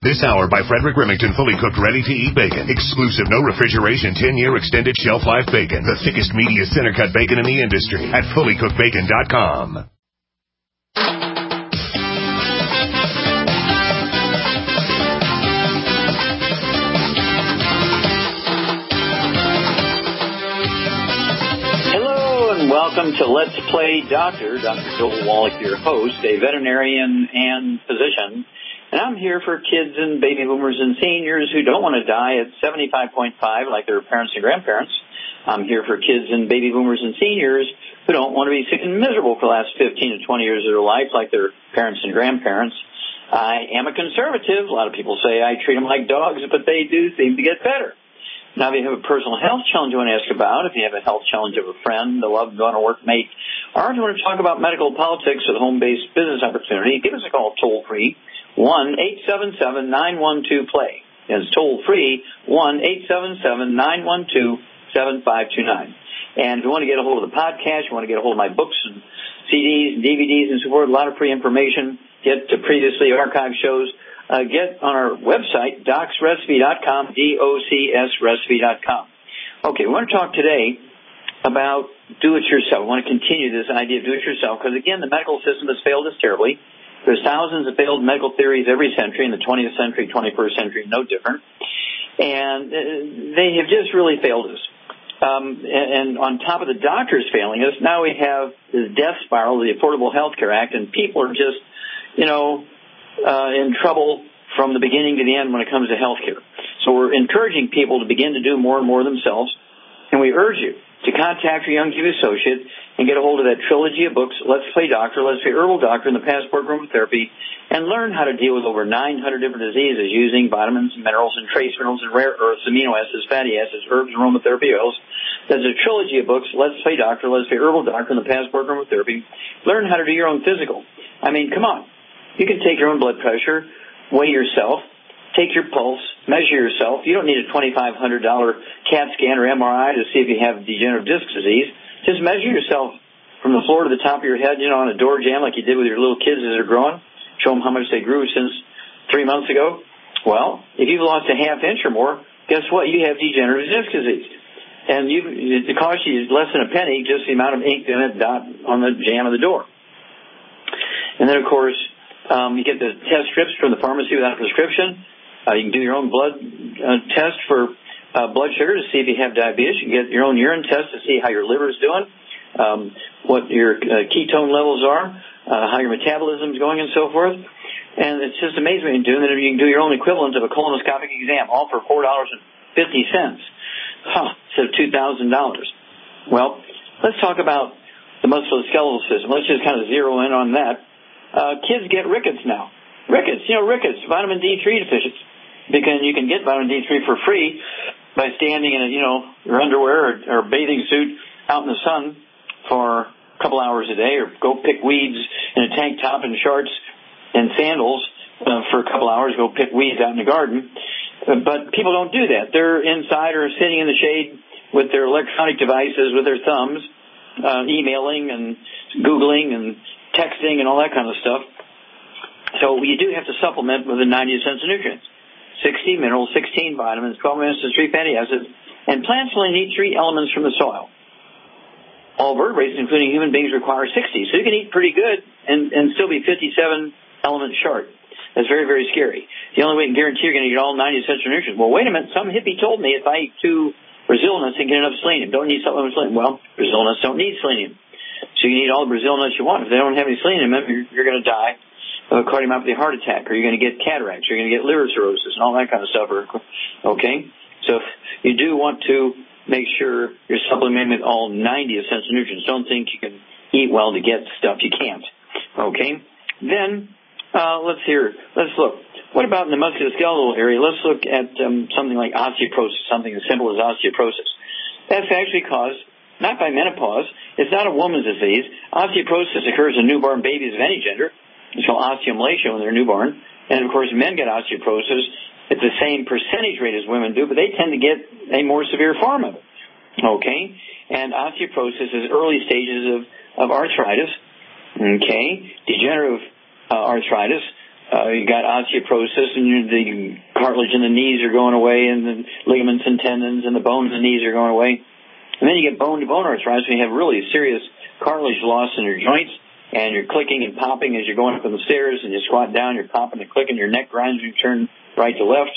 This hour by Frederick Remington, fully cooked, ready-to-eat bacon. Exclusive, no refrigeration, 10-year extended shelf life bacon. The thickest, meatiest, center-cut bacon in the industry at fullycookedbacon.com. Welcome to Let's Play Doctor. Dr. Joel Wallach, your host, a veterinarian and physician. And I'm here for kids and baby boomers and seniors who don't want to die at 75.5 like their parents and grandparents. I'm here for kids and baby boomers and seniors who don't want to be sick and miserable for the last 15 to 20 years of their life like their parents and grandparents. I am a conservative. A lot of people say I treat them like dogs, but they do seem to get better. Now, if you have a personal health challenge you want to ask about, if you have a health challenge of a friend, a loved one, a workmate, or if you want to talk about medical politics or the home-based business opportunity, give us a call toll-free, 1-877-912-PLAY. It's toll-free, 1-877-912-7529. And if you want to get a hold of the podcast, you want to get a hold of my books and CDs and DVDs and so forth, a lot of free information, get to previously archived shows, get on our website, docsrecipe.com, DOCSrecipe.com. Okay, we want to talk today about do-it-yourself. We want to continue this idea of do-it-yourself because, again, the medical system has failed us terribly. There's thousands of failed medical theories every century, in the 20th century, 21st century, no different. And they have just really failed us. And on top of the doctors failing us, now we have this death spiral, the Affordable Health Care Act, and people are just, in trouble from the beginning to the end when it comes to health care. So we're encouraging people to begin to do more and more themselves, and we urge you to contact your Young Give associate and get a hold of that trilogy of books, Let's Play Doctor, Let's Play Herbal Doctor, and the Passport Aromatherapy, and learn how to deal with over 900 different diseases using vitamins and minerals and trace minerals and rare earths, amino acids, fatty acids, herbs, and aromatherapy oils. There's a trilogy of books, Let's Play Doctor, Let's Play Herbal Doctor, and the Passport Aromatherapy. Learn how to do your own physical. I mean, come on. You can take your own blood pressure, weigh yourself, take your pulse, measure yourself. You don't need a $2,500 CAT scan or MRI to see if you have degenerative disc disease. Just measure yourself from the floor to the top of your head, on a door jamb like you did with your little kids as they're growing. Show them how much they grew since 3 months ago. Well, if you've lost a half inch or more, guess what? You have degenerative disc disease. And it costs you less than a penny, just the amount of ink in it dot on the jamb of the door. And then, of course, you get the test strips from the pharmacy without a prescription. You can do your own blood test for blood sugar to see if you have diabetes. You can get your own urine test to see how your liver is doing, what your ketone levels are, how your metabolism is going, and so forth. And it's just amazing what you can do. And then you can do your own equivalent of a colonoscopic exam, all for $4.50 instead of $2,000. Well, let's talk about the musculoskeletal system. Let's just kind of zero in on that. Kids get rickets now. Rickets, vitamin D3 deficiency. Because you can get vitamin D3 for free by standing in your underwear or bathing suit out in the sun for a couple hours a day, or go pick weeds in a tank top and shorts and sandals for a couple hours, go pick weeds out in the garden. But people don't do that. They're inside or sitting in the shade with their electronic devices, with their thumbs, emailing and Googling and texting and all that kind of stuff. So you do have to supplement with the 90 essential nutrients. 60 minerals, 16 vitamins, 12 amino acids, 3 fatty acids, and plants only need 3 elements from the soil. All vertebrates, including human beings, require 60. So you can eat pretty good and still be 57 elements short. That's very, very scary. The only way you can guarantee you're going to get all 90 essential nutrients. Well, wait a minute. Some hippie told me if I eat 2 Brazil nuts and get enough selenium, don't need supplement with selenium. Well, Brazil nuts don't need selenium. So you can eat all the Brazil nuts you want. If they don't have any selenium in them, you're going to die of a cardiomyopathy heart attack, or you're going to get cataracts, or you're going to get liver cirrhosis and all that kind of stuff. Okay? So you do want to make sure you're supplementing with all 90 essential nutrients. Don't think you can eat well to get stuff you can't. Okay? Then, let's look. What about in the musculoskeletal area? Let's look at something like osteoporosis, something as simple as osteoporosis. That's actually caused not by menopause. It's not a woman's disease. Osteoporosis occurs in newborn babies of any gender. It's called osteomalacia when they're newborn. And, of course, men get osteoporosis at the same percentage rate as women do, but they tend to get a more severe form of it. Okay? And osteoporosis is early stages of arthritis. Okay? Degenerative arthritis You got osteoporosis, and the cartilage in the knees are going away, and the ligaments and tendons and the bone in the knees are going away. And then you get bone-to-bone arthritis, and you have really serious cartilage loss in your joints, and you're clicking and popping as you're going up the stairs, and you squat down, you're popping and clicking, your neck grinds, you turn right to left.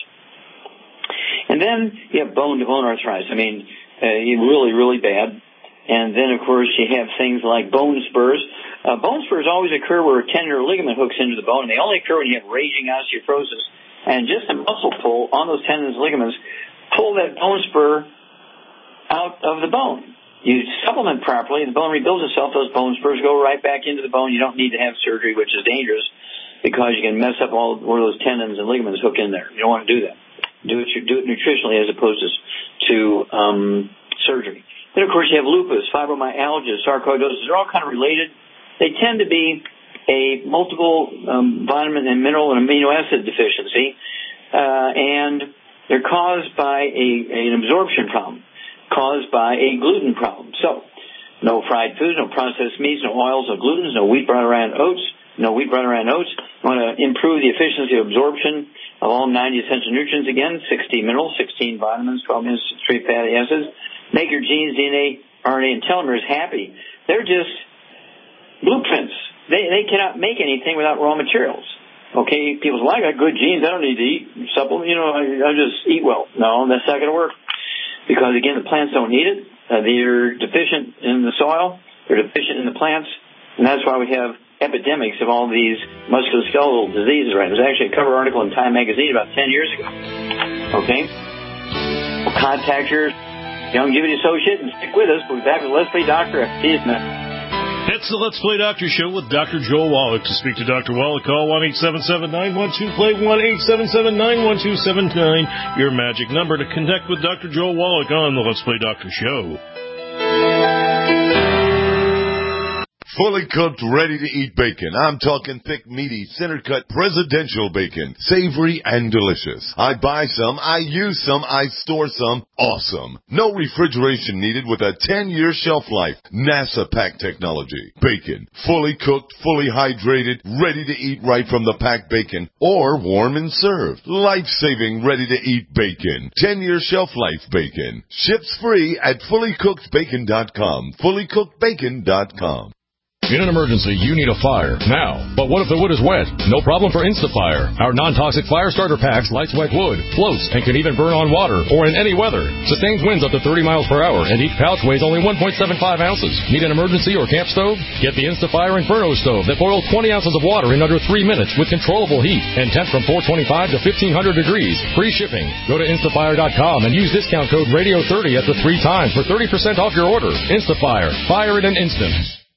And then you have bone-to-bone arthritis. I mean, really, really bad. And then, of course, you have things like bone spurs. Bone spurs always occur where a tendon or ligament hooks into the bone, and they only occur when you have raging osteoporosis. And just a muscle pull on those tendons and ligaments, pull that bone spur out of the bone. You supplement properly, the bone rebuilds itself, those bone spurs go right back into the bone. You don't need to have surgery, which is dangerous, because you can mess up all where those tendons and ligaments hook in there. You don't want to do that. Do it nutritionally as opposed to surgery. Then, of course, you have lupus, fibromyalgia, sarcoidosis. They're all kind of related. They tend to be a multiple vitamin and mineral and amino acid deficiency, and they're caused by an absorption problem, caused by a gluten problem. So, no fried foods, no processed meats, no oils, no glutens, no wheat, bran, around oats. No wheat, bran, around oats. You want to improve the efficiency of absorption of all 90 essential nutrients. Again, 60 minerals, 16 vitamins, 12 minutes, 3 fatty acids. Make your genes, DNA, RNA, and telomeres happy. They're just blueprints. They cannot make anything without raw materials. Okay, people say, well, I got good genes. I don't need to eat supplement. I just eat well. No, that's not going to work. Because, again, the plants don't need it. They're deficient in the soil. They're deficient in the plants. And that's why we have epidemics of all these musculoskeletal diseases, right? There's actually a cover article in Time magazine about 10 years ago. Okay? Well, contact your Youngevity associate and stick with us. We'll be back with Let's Play Doctor after these minutes. It's the Let's Play Doctor Show with Dr. Joel Wallach. To speak to Dr. Wallach, call 1-877-912-PLAY, 1-877-912-79, your magic number to connect with Dr. Joel Wallach on the Let's Play Doctor Show. Fully cooked, ready-to-eat bacon. I'm talking thick, meaty, center-cut presidential bacon. Savory and delicious. I buy some, I use some, I store some. Awesome. No refrigeration needed with a 10-year shelf life. NASA pack technology. Bacon. Fully cooked, fully hydrated, ready to eat right from the packed bacon. Or warm and served. Life-saving, ready-to-eat bacon. 10-year shelf life bacon. Ships free at fullycookedbacon.com. Fullycookedbacon.com. In an emergency, you need a fire now. But what if the wood is wet? No problem for InstaFire. Our non-toxic fire starter packs lights wet wood, floats, and can even burn on water or in any weather. Sustains winds up to 30 miles per hour, and each pouch weighs only 1.75 ounces. Need an emergency or camp stove? Get the InstaFire Inferno stove that boils 20 ounces of water in under 3 minutes with controllable heat and temp from 425 to 1500 degrees. Free shipping. Go to InstaFire.com and use discount code Radio30 at the 3 times for 30% off your order. InstaFire. Fire in an instant.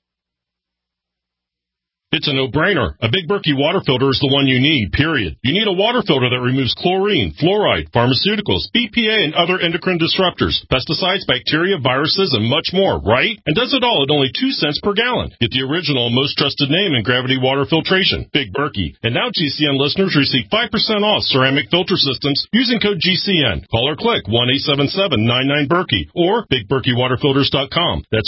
It's a no-brainer. A Big Berkey water filter is the one you need, period. You need a water filter that removes chlorine, fluoride, pharmaceuticals, BPA, and other endocrine disruptors, pesticides, bacteria, viruses, and much more, right? And does it all at only 2 cents per gallon. Get the original, most trusted name in gravity water filtration, Big Berkey. And now GCN listeners receive 5% off ceramic filter systems using code GCN. Call or click 1-877-99-BERKEY or BigBerkeyWaterFilters.com. That's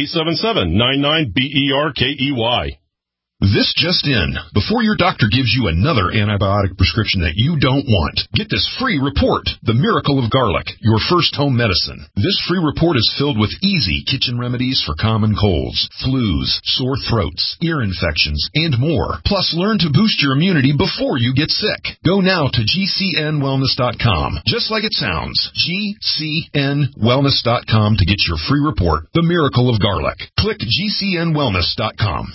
1-877-99-BERKEY. This just in. Before your doctor gives you another antibiotic prescription that you don't want, get this free report, The Miracle of Garlic, your first home medicine. This free report is filled with easy kitchen remedies for common colds, flus, sore throats, ear infections, and more. Plus, learn to boost your immunity before you get sick. Go now to GCNwellness.com, just like it sounds, GCNwellness.com to get your free report, The Miracle of Garlic. Click GCNwellness.com.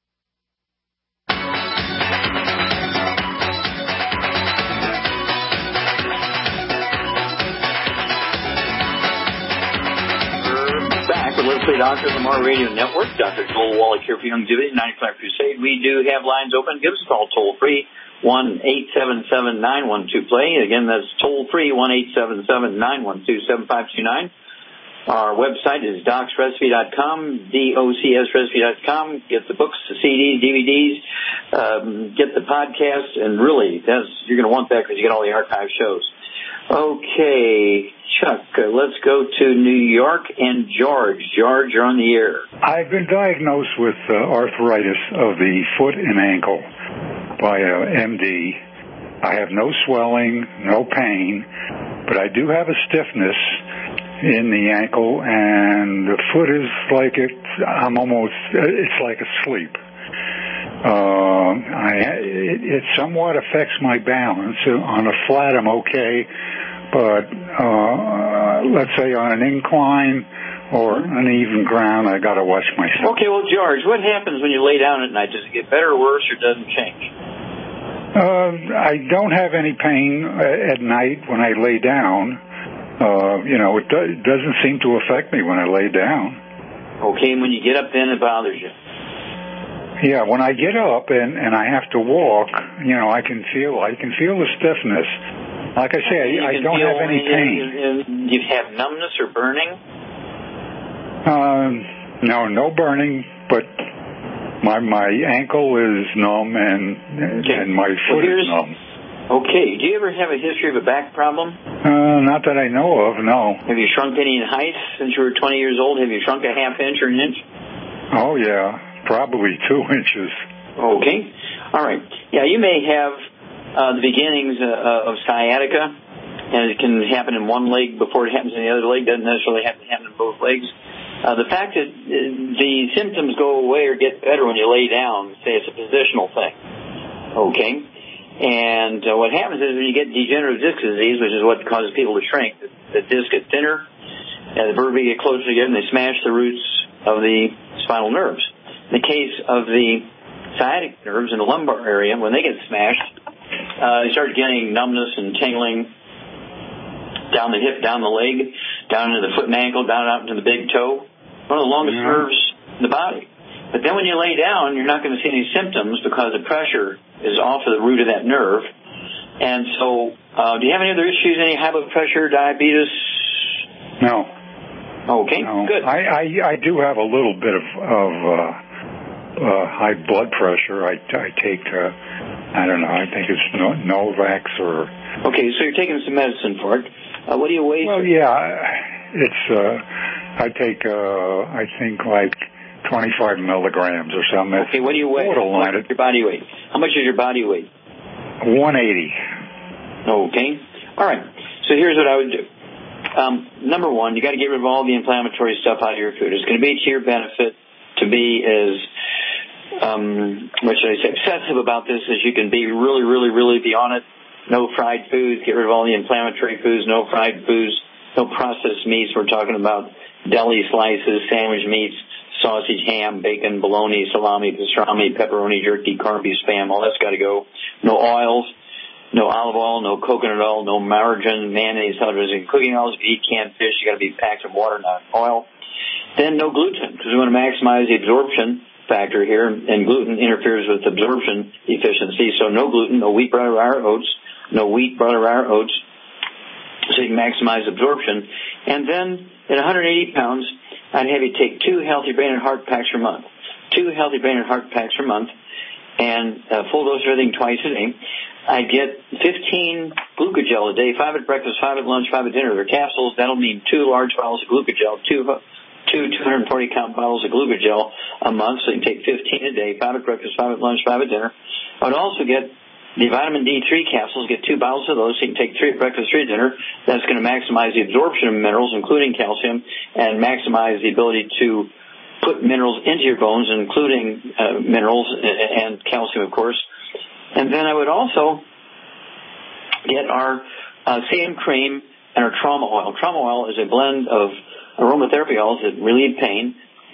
Let's Play Doctor, the Mar Radio Network. Dr. Joel Wallach here for Youngevity, 95 Crusade. We do have lines open. Give us a call toll-free, 1-877-912-PLAY. Again, that's toll-free, 1-877-912-7529. Our website is docsrecipe.com, DOCSrecipe.com. Get the books, the CDs, DVDs, get the podcast, and really, you're going to want that because you get all the archive shows. Okay, Chuck, let's go to New York and George. George, you're on the air. I've been diagnosed with arthritis of the foot and ankle. by a MD. I have no swelling, no pain, but I do have a stiffness in the ankle, and the foot is like it's like asleep. It somewhat affects my balance. On a flat, I'm okay, but let's say on an incline or uneven ground, I got to watch myself. Okay, well, George, what happens when you lay down at night? Does it get better or worse, or doesn't change? I don't have any pain at night when I lay down. It doesn't seem to affect me when I lay down. Okay, and when you get up, then it bothers you. Yeah, when I get up and I have to walk, I can feel the stiffness. Like I say, I don't have any pain. Do you have numbness or burning? No burning, but my ankle is numb and my foot is numb. Okay. Do you ever have a history of a back problem? Not that I know of, no. Have you shrunk any in height since you were 20 years old? Have you shrunk a half inch or an inch? Oh, yeah. Probably 2 inches. Okay. All right. Yeah, you may have the beginnings of sciatica, and it can happen in one leg before it happens in the other leg. Doesn't necessarily have to happen in both legs. The fact that the symptoms go away or get better when you lay down, say it's a positional thing. Okay. And what happens is when you get degenerative disc disease, which is what causes people to shrink, the discs get thinner, and the vertebrae get closer together, and they smash the roots of the spinal nerves. In the case of the sciatic nerves in the lumbar area, when they get smashed, you start getting numbness and tingling down the hip, down the leg, down into the foot and ankle, down out into the big toe. One of the longest nerves in the body. But then when you lay down, you're not going to see any symptoms because the pressure is off of the root of that nerve. And so, do you have any other issues, any high blood pressure, diabetes? No. Okay, no. Good. I do have a little bit of high blood pressure. I take, I don't know, I think it's Novax or... Okay, so you're taking some medicine for it. What do you weigh? Well, yeah, it's, I take, I think like 25 milligrams or something. Okay, what do you weigh? What's your body weight? How much is your body weight? 180. Okay. All right. So here's what I would do. Number one, you got to get rid of all the inflammatory stuff out of your food. It's going to be to your benefit to be as, obsessive about this as you can be. Really, really, really be on it. No fried foods. Get rid of all the inflammatory foods. No fried foods. No processed meats. We're talking about deli slices, sandwich meats, sausage, ham, bacon, bologna, salami, pastrami, pepperoni, jerky, corned beef, spam. All that's got to go. No oils. No olive oil, no coconut oil, no margarine, mayonnaise, television, cooking oils. If you eat canned fish, you got to be packed in water, not oil. Then no gluten, because we want to maximize the absorption factor here, and gluten interferes with absorption efficiency. So no gluten, no wheat, butter, rye, or oats, no wheat, butter, rye, or oats, so you can maximize absorption. And then at 180 pounds, I'd have you take 2 healthy brain and heart packs per month. 2 healthy brain and heart packs per month, and full dose of everything twice a day. I get 15 glucogel a day, 5 at breakfast, 5 at lunch, 5 at dinner. They're capsules. That'll mean 2 large bottles of glucogel, two 240-count bottles of glucogel a month, so you can take 15 a day, 5 at breakfast, 5 at lunch, 5 at dinner. I would also get the vitamin D3 capsules, get 2 bottles of those, so you can take 3 at breakfast, 3 at dinner. That's going to maximize the absorption of minerals, including calcium, and maximize the ability to put minerals into your bones, including minerals and calcium, of course. And then I would also get our CM cream and our trauma oil. Trauma oil is a blend of aromatherapy oils that relieve pain.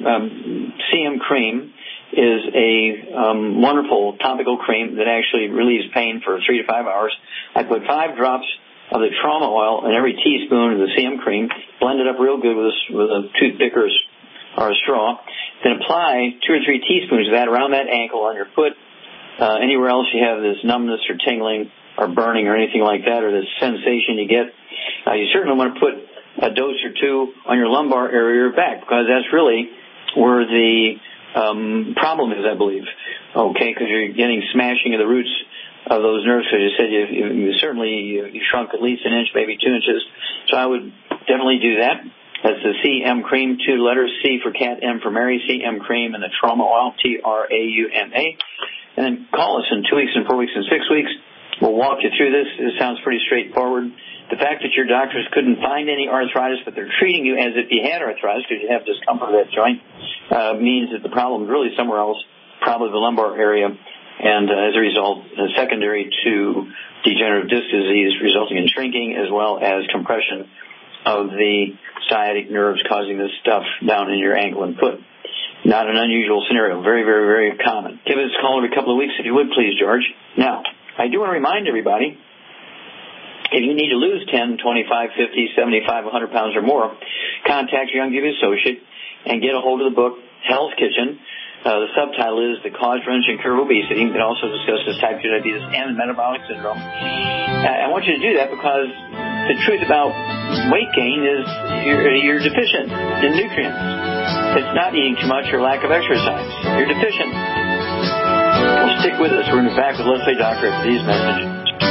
CM cream is a wonderful topical cream that actually relieves pain for 3 to 5 hours. I put 5 drops of the trauma oil in every teaspoon of the CM cream, blend it up real good with a toothpick or a straw, then apply 2 or 3 teaspoons of that around that ankle on your foot. Anywhere else you have this numbness or tingling or burning or anything like that, or this sensation you get, you certainly want to put a dose or 2 on your lumbar area or back, because that's really where the problem is, I believe. Okay, because you're getting smashing of the roots of those nerves. Because you said you shrunk at least an inch, maybe 2 inches. So I would definitely do that. That's the CM cream, 2 letters, C for cat, M for Mary, CM cream, and the trauma oil, TRAUMA. and then call us in 2 weeks and 4 weeks and 6 weeks. We'll walk you through this. It sounds pretty straightforward. The fact that your doctors couldn't find any arthritis, but they're treating you as if you had arthritis because you have discomfort of that joint, means that the problem is really somewhere else, probably the lumbar area, and as a result, secondary to degenerative disc disease resulting in shrinking as well as compression of the sciatic nerves causing this stuff down in your ankle and foot. Not an unusual scenario. Very, very, very common. Give us a call every couple of weeks if you would, please, George. Now, I do want to remind everybody, if you need to lose 10, 25, 50, 75, 100 pounds or more, contact your Youngevity associate and get a hold of the book, Hell's Kitchen. The subtitle is The Cause, Prevention, and Cure of Obesity. It also discusses type 2 diabetes and metabolic syndrome. I want you to do that because the truth about weight gain is you're deficient in nutrients. It's not eating too much or lack of exercise. You're deficient. Well, stick with us. We're going to be back with Leslie Doctor after these messages.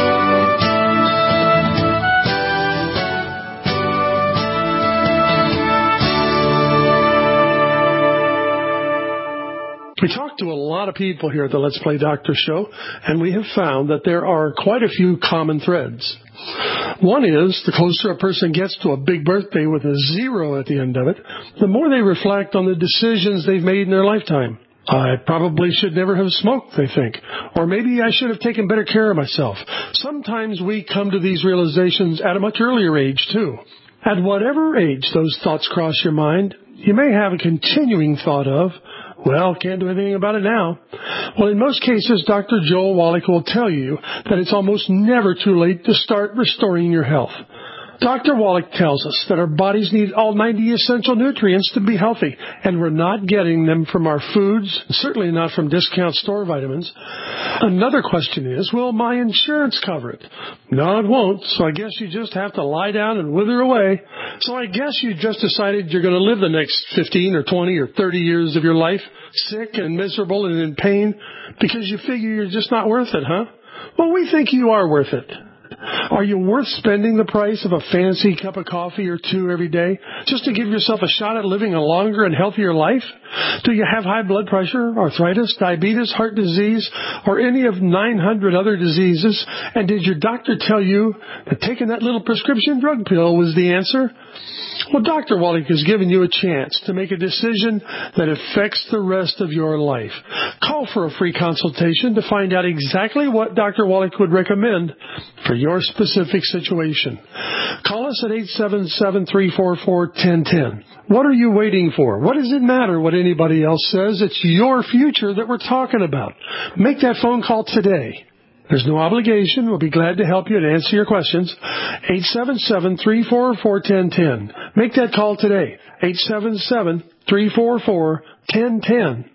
We talk to a lot of people here at the Let's Play Doctor show, and we have found that there are quite a few common threads. One is, the closer a person gets to a big birthday with a 0 at the end of it, the more they reflect on the decisions they've made in their lifetime. I probably should never have smoked, they think. Or maybe I should have taken better care of myself. Sometimes we come to these realizations at a much earlier age, too. At whatever age those thoughts cross your mind, you may have a continuing thought of, well, can't do anything about it now. Well, in most cases, Dr. Joel Wallach will tell you that it's almost never too late to start restoring your health. Dr. Wallach tells us that our bodies need all 90 essential nutrients to be healthy, and we're not getting them from our foods, certainly not from discount store vitamins. Another question is, will my insurance cover it? No, it won't, so I guess you just have to lie down and wither away. So I guess you just decided you're going to live the next 15 or 20 or 30 years of your life sick and miserable and in pain because you figure you're just not worth it, huh? Well, we think you are worth it. Are you worth spending the price of a fancy cup of coffee or two every day just to give yourself a shot at living a longer and healthier life? Do you have high blood pressure, arthritis, diabetes, heart disease, or any of 900 other diseases? And did your doctor tell you that taking that little prescription drug pill was the answer? Well, Dr. Wallach has given you a chance to make a decision that affects the rest of your life. Call for a free consultation to find out exactly what Dr. Wallach would recommend for your specific situation. Call us at 877-344-1010. What are you waiting for? What does it matter what anybody else says? It's your future that we're talking about. Make that phone call today. There's no obligation. We'll be glad to help you and answer your questions. 877-344-1010. Make that call today. 877-344-1010.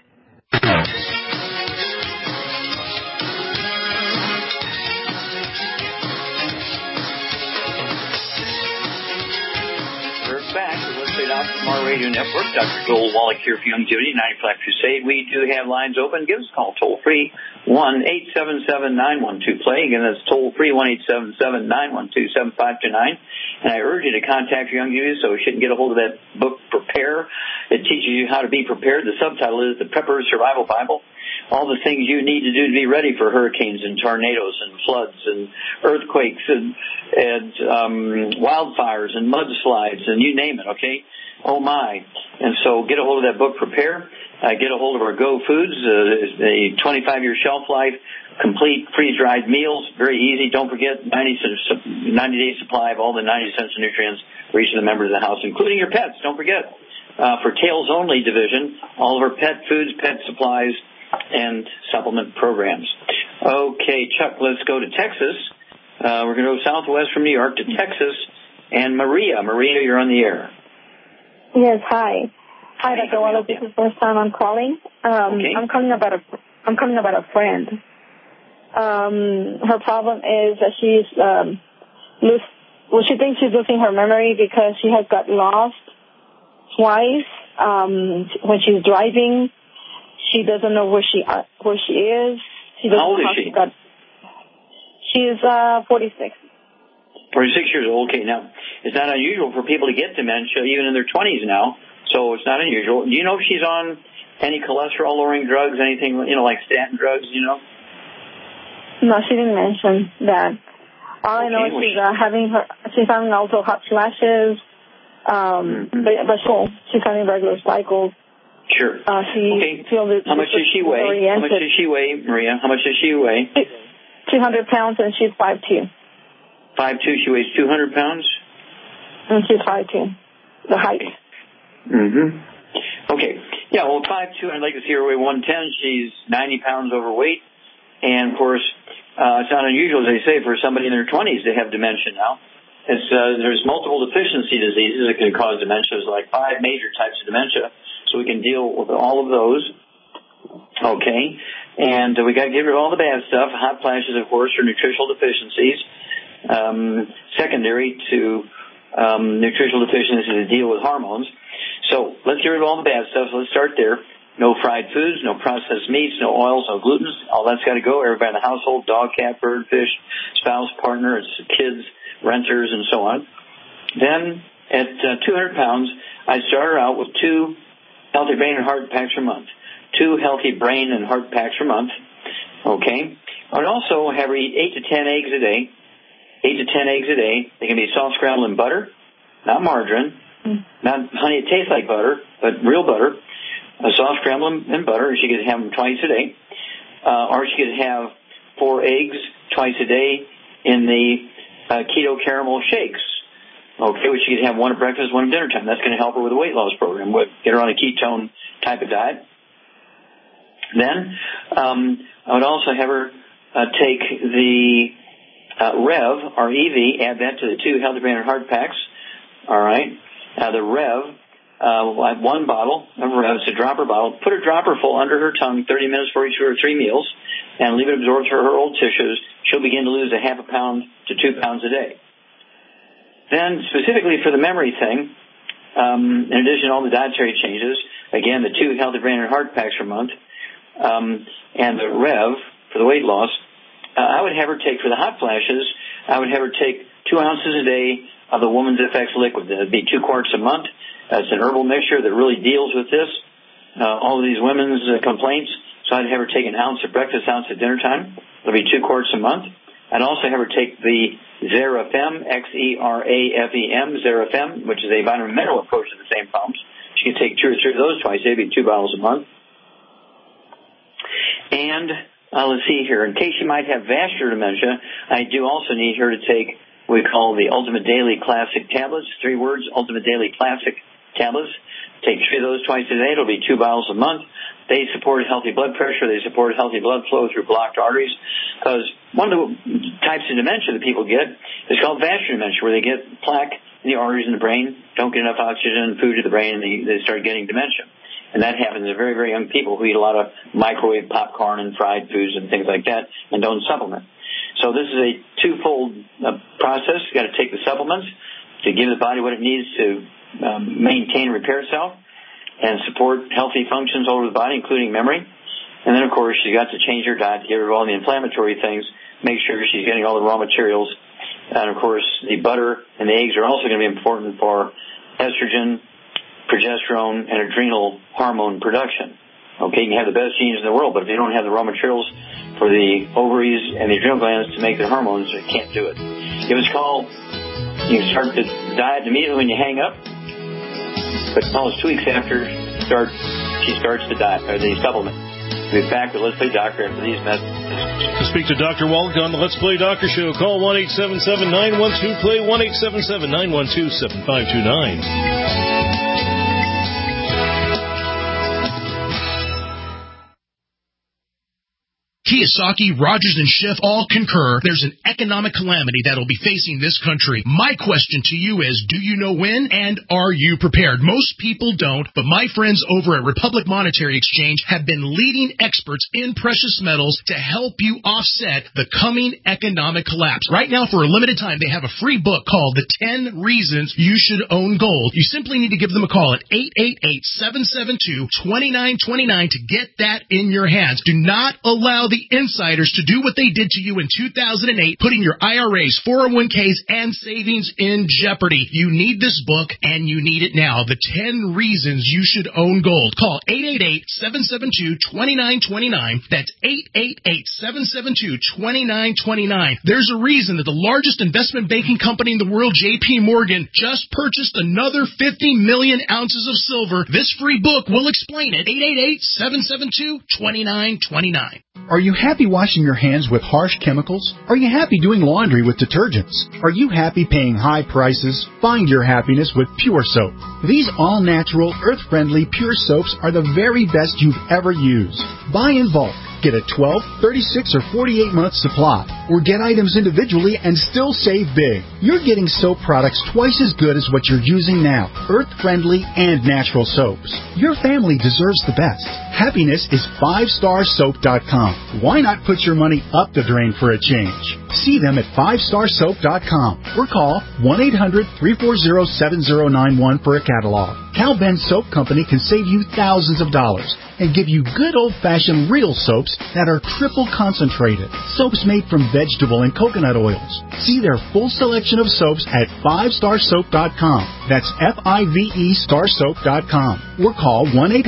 Our radio network, Dr. Joel Wallach here for Youngevity, 95 Crusade. We do have lines open. Give us a call toll free, 1-877-912-PLAY. Again, that's toll free, 1-877-912-7529. And I urge you to contact your Youngevity associate and get a hold of that book, Prepare. It teaches you how to be prepared. The subtitle is The Prepper's Survival Bible. All the things you need to do to be ready for hurricanes and tornadoes and floods and earthquakes and wildfires and mudslides and you name it, okay? Oh, my. And so get a hold of that book, Prepare. Get a hold of our Go Foods, a 25-year shelf life, complete freeze-dried meals, very easy. Don't forget 90-day supply of all the 90 essential nutrients for each of the members of the house, including your pets. Don't forget. For Tails Only division, all of our pet foods, pet supplies, and supplement programs. Okay, Chuck, let's go to Texas. We're going to go southwest from New York to Texas. And Maria. Maria, you're on the air. Yes, hi. Hi, Dr. Wallach. This is the first time I'm calling. Okay. I'm calling about a friend. Her problem is that she thinks she's losing her memory because she has got lost twice. When she's driving, she doesn't know where she is. How old is she? She's 46. 46 years old. Okay, now, it's not unusual for people to get dementia even in their 20s now, so it's not unusual. Do you know if she's on any cholesterol-lowering drugs, anything, like statin drugs, No, she didn't mention that. All I know is she's having also hot flashes, but she's having regular cycles. Sure. She feels How much does she weigh? How much does she weigh, Maria? How much does she weigh? 200 pounds, and she's 5'2". 5'2", she weighs 200 pounds? And she's 5'2", the height. Okay. Yeah, well, 5'2", I'd like to see her weigh 110. She's 90 pounds overweight. And, of course, it's not unusual, as they say, for somebody in their 20s to have dementia now. There's multiple deficiency diseases that can cause dementia. There's like 5 major types of dementia, so we can deal with all of those. Okay. And we got to get rid of all the bad stuff. Hot flashes, of course, are nutritional deficiencies. Secondary to nutritional deficiencies to deal with hormones. So let's get rid of all the bad stuff. Let's start there. No fried foods, no processed meats, no oils, no glutens. All that's got to go. Everybody in the household, dog, cat, bird, fish, spouse, partner, kids, renters, and so on. Then at 200 pounds, I start her out with 2 healthy brain and heart packs per month. 2 healthy brain and heart packs per month. Okay. I would also have her eat 8 to 10 eggs a day. 8 to 10 eggs a day. They can be soft scrambled in butter, not margarine, not honey. It tastes like butter, but real butter. Soft scrambled in butter. She could have them twice a day. Or she could have 4 eggs twice a day in the keto caramel shakes. Okay, which she could have one at breakfast, one at dinner time. That's going to help her with the weight loss program. Get her on a ketone type of diet. Then I would also have her take the Rev, or EV, add that to the 2 healthy brain and heart packs. All right. The Rev, 1 bottle of Rev, it's a dropper bottle. Put a dropper full under her tongue 30 minutes for each of her 3 meals and leave it absorb through her old tissues. She'll begin to lose a half a pound to 2 pounds a day. Then, specifically for the memory thing, in addition to all the dietary changes, again, the 2 healthy brain and heart packs per month, and the Rev for the weight loss, I would have her take, for the hot flashes, I would have her take 2 ounces a day of the Woman's FX liquid. That would be 2 quarts a month. It's an herbal mixture that really deals with this, all of these women's complaints. So I'd have her take 1 ounce at breakfast, 1 ounce at dinner time. It'll be 2 quarts a month. I'd also have her take the Xerafem, Xerafem, Xerafem, which is a vitamin mineral approach to the same problems. She could take 2 or 3 of those twice. It'd be 2 bottles a month. And let's see here. In case she might have vascular dementia, I do also need her to take what we call the Ultimate Daily Classic tablets. 3 words, Ultimate Daily Classic tablets. Take 3 of those twice a day. It'll be 2 bottles a month. They support healthy blood pressure. They support healthy blood flow through blocked arteries. Because one of the types of dementia that people get is called vascular dementia, where they get plaque in the arteries in the brain, don't get enough oxygen and food to the brain, and they start getting dementia. And that happens to very, very young people who eat a lot of microwave popcorn and fried foods and things like that and don't supplement. So this is a twofold process. You've got to take the supplements to give the body what it needs to maintain and repair itself and support healthy functions all over the body, including memory. And then, of course, she's got to change her diet to get rid of all the inflammatory things, make sure she's getting all the raw materials. And, of course, the butter and the eggs are also going to be important for estrogen, progesterone, and adrenal hormone production. Okay, you can have the best genes in the world, but if you don't have the raw materials for the ovaries and the adrenal glands to make the hormones, you can't do it. Give us a call. You can start the diet immediately when you hang up, but call us 2 weeks after she starts the diet, or the supplement. We'll be back with Let's Play Doctor after these messages. To speak to Dr. Wallach on the Let's Play Doctor Show, call 1-877-912-PLAY, 1-877-912-7529. Kiyosaki, Rogers, and Schiff all concur there's an economic calamity that'll be facing this country. My question to you is, do you know when, and are you prepared? Most people don't, but my friends over at Republic Monetary Exchange have been leading experts in precious metals to help you offset the coming economic collapse. Right now, for a limited time, they have a free book called The 10 Reasons You Should Own Gold. You simply need to give them a call at 888-772-2929 to get that in your hands. Do not allow the wealthy insiders to do what they did to you in 2008, putting your IRAs, 401ks, and savings in jeopardy. You need this book, and you need it now. The 10 Reasons You Should Own Gold. Call 888-772-2929. That's 888-772-2929. There's a reason that the largest investment banking company in the world, J.P. Morgan, just purchased another 50 million ounces of silver. This free book will explain it. 888-772-2929. Are you happy washing your hands with harsh chemicals? Are you happy doing laundry with detergents? Are you happy paying high prices? Find your happiness with Pure Soap. These all-natural, earth-friendly Pure Soaps are the very best you've ever used. Buy in bulk. Get a 12, 36, or 48-month supply. Or get items individually and still save big. You're getting soap products twice as good as what you're using now. Earth-friendly and natural soaps. Your family deserves the best. Happiness is 5starsoap.com. Why not put your money up the drain for a change? See them at 5starsoap.com or call 1-800-340-7091 for a catalog. Cal Ben Soap Company can save you thousands of dollars and give you good old-fashioned real soaps that are triple concentrated. Soaps made from vegetable and coconut oils. See their full selection of soaps at 5starsoap.com. That's F-I-V-E starsoap.com. Or call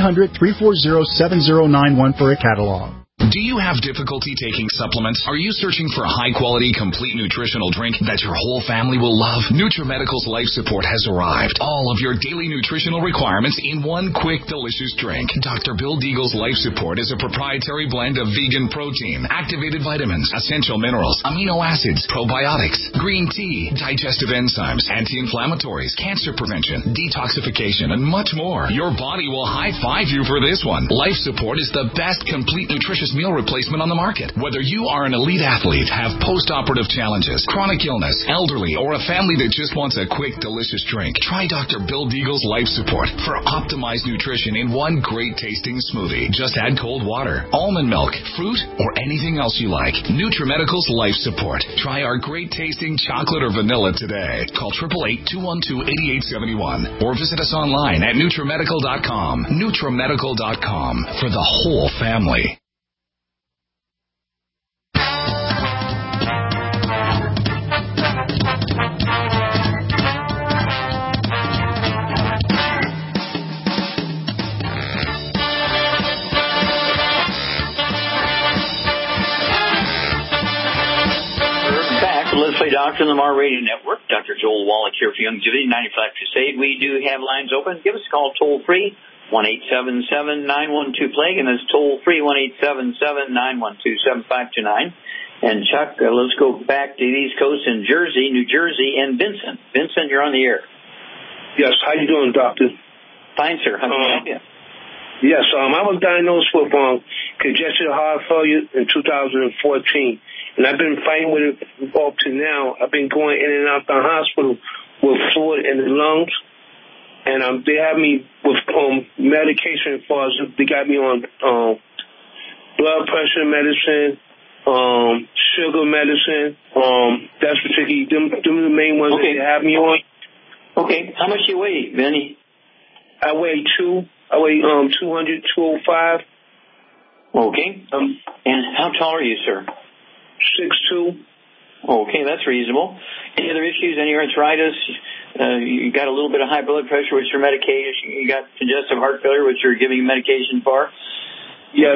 1-800-340-7091 for a catalog. Do you have difficulty taking supplements? Are you searching for a high-quality, complete nutritional drink that your whole family will love? NutriMedical's Life Support has arrived. All of your daily nutritional requirements in one quick, delicious drink. Dr. Bill Deagle's Life Support is a proprietary blend of vegan protein, activated vitamins, essential minerals, amino acids, probiotics, green tea, digestive enzymes, anti-inflammatories, cancer prevention, detoxification, and much more. Your body will high-five you for this one. Life Support is the best complete nutritious meal replacement on the market. Whether you are an elite athlete, have post-operative challenges, chronic illness, elderly, or a family that just wants a quick, delicious drink, try Dr. Bill Deagle's Life Support for optimized nutrition in one great-tasting smoothie. Just add cold water, almond milk, fruit, or anything else you like. NutriMedical's Life Support. Try our great-tasting chocolate or vanilla today. Call 888-212-8871 or visit us online at NutriMedical.com. NutriMedical.com for the whole family. Let's Play Doctor on the Mar Radio Network. Dr. Joel Wallach here for Youngevity 95 Crusade. We do have lines open. Give us a call toll-free, 1-877-912-PLAGUE, and that's toll-free, 1-877-912-7529. And Chuck, let's go back to the East Coast in Jersey, New Jersey, and Vincent. Vincent, you're on the air. Yes, how you doing, Doctor? Fine, sir. How can I help you? Yes, I was diagnosed with congestive heart failure in 2014. And I've been fighting with it up to now. I've been going in and out the hospital with fluid in the lungs. And they have me with medication as far as they got me on blood pressure medicine, sugar medicine. That's particularly them the main ones that they have me on. Okay. How much do you weigh, Vinny? I weigh 200, 205. Okay. And how tall are you, sir? 6'2". Okay, that's reasonable. Any other issues? Any arthritis? You got a little bit of high blood pressure, which you're medicated. You got congestive heart failure, which you're giving medication for? Yes.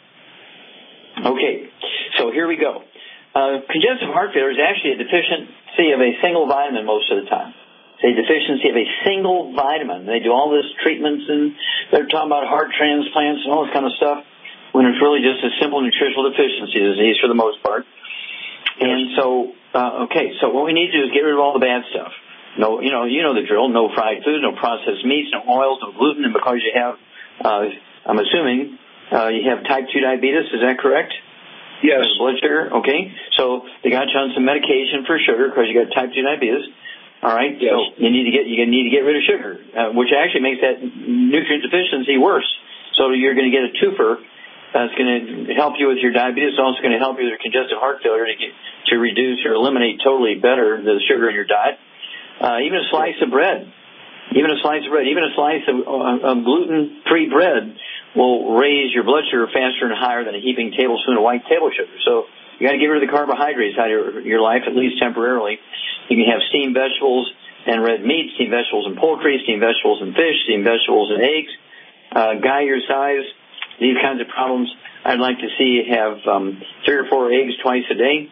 Okay, so here we go. Congestive heart failure is actually a deficiency of a single vitamin most of the time. It's a deficiency of a single vitamin. They do all this treatments, and they're talking about heart transplants and all this kind of stuff, when it's really just a simple nutritional deficiency disease for the most part. And so, so what we need to do is get rid of all the bad stuff. No, you know the drill. No fried food, no processed meats, no oils, no gluten. And because you have, I'm assuming, you have type 2 diabetes. Is that correct? Yes. Blood sugar. Okay. So they got you on some medication for sugar because you got type 2 diabetes. All right. Yes. So you need to get rid of sugar, which actually makes that nutrient deficiency worse. So you're going to get a twofer. It's going to help you with your diabetes. It's also going to help you with your congestive heart failure to reduce or eliminate totally better the sugar in your diet. Even a slice of bread, even a slice of gluten-free bread will raise your blood sugar faster and higher than a heaping tablespoon of white table sugar. So you got to get rid of the carbohydrates out of your life, at least temporarily. You can have steamed vegetables and red meat, steamed vegetables and poultry, steamed vegetables and fish, steamed vegetables and eggs. Guy your size, these kinds of problems, I'd like to see you have 3 or 4 eggs twice a day.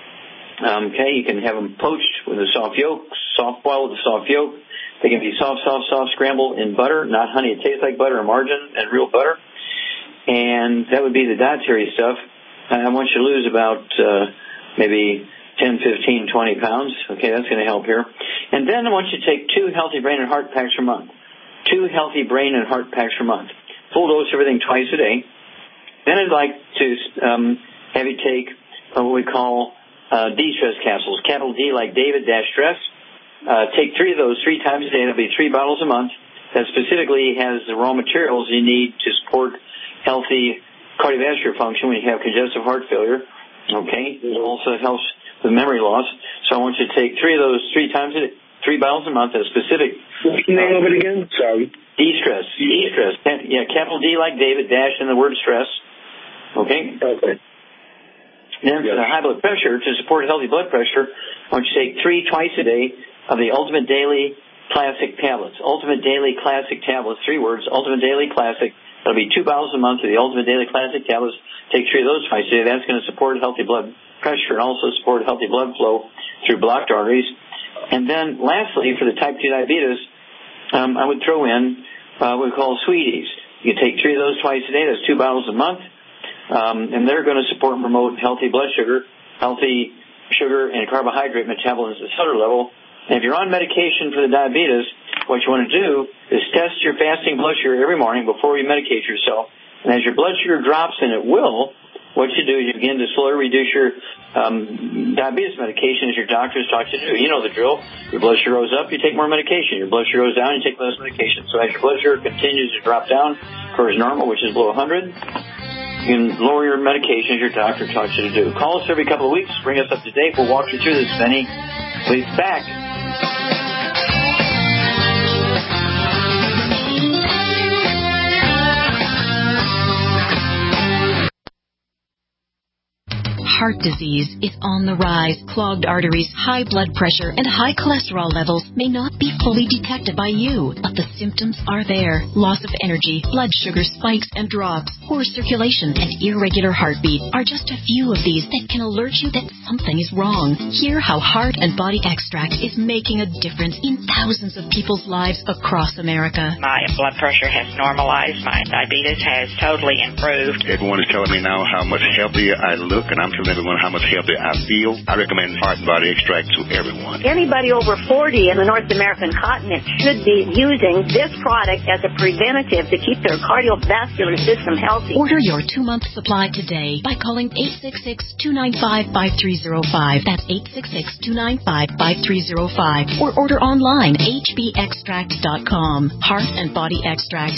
Okay, you can have them poached with a soft yolk, soft boiled with a soft yolk. They can be soft scrambled in butter, not honey. It tastes like butter or margarine and real butter. And that would be the dietary stuff. I want you to lose about maybe 10, 15, 20 pounds. Okay, that's going to help here. And then I want you to take 2 healthy brain and heart packs per month. 2 healthy brain and heart packs per month. Full dose everything twice a day. Then I'd like to have you take what we call D-stress capsules. Capital D like David dash stress. Take 3 of those 3 times a day. That'll be 3 bottles a month. That specifically has the raw materials you need to support healthy cardiovascular function when you have congestive heart failure. Okay. It also helps with memory loss. So I want you to take 3 of those 3 times a day, 3 bottles a month. That's specific. What's the name of it again? Sorry. D-stress. D-stress. Yeah, capital D like David, dash in the word stress. Okay? Okay. Then for the high blood pressure, to support healthy blood pressure, I want you to take 3 twice a day of the Ultimate Daily Classic tablets. Ultimate Daily Classic tablets, 3 words, Ultimate Daily Classic. That'll be 2 bottles a month of the Ultimate Daily Classic tablets. Take 3 of those twice a day. That's going to support healthy blood pressure and also support healthy blood flow through blocked arteries. And then lastly, for the type 2 diabetes, I would throw in what we call sweeties. You can take 3 of those twice a day. That's 2 bottles a month. And they're going to support and promote healthy blood sugar, healthy sugar and carbohydrate metabolism at the cellular level. And if you're on medication for the diabetes, what you want to do is test your fasting blood sugar every morning before you medicate yourself. And as your blood sugar drops, and it will, what you do is you begin to slowly reduce your diabetes medication as your doctors talk you to do. You know the drill. Your blood sugar goes up, you take more medication. Your blood sugar goes down, you take less medication. So as your blood sugar continues to drop down towards normal, which is below 100, you can lower your medication as your doctor talks you to do. Call us every couple of weeks. Bring us up to date. We'll walk you through this, Benny. Please back. Heart disease is on the rise. Clogged arteries, high blood pressure, and high cholesterol levels may not be fully detected by you, but the symptoms are there. Loss of energy, blood sugar spikes and drops, poor circulation, and irregular heartbeat are just a few of these that can alert you that something is wrong. Hear how Heart and Body Extract is making a difference in thousands of people's lives across America. My blood pressure has normalized. My diabetes has totally improved. Everyone is telling me now how much healthier I look, and I'm telling everyone how much healthier I feel. I recommend Heart and Body Extract to everyone. Anybody over 40 in the North American continent should be using this product as a preventative to keep their cardiovascular system healthy. Order your 2-month supply today by calling 866-295-5305. That's 866-295-5305. Or order online, hbextract.com. Heart and Body Extract,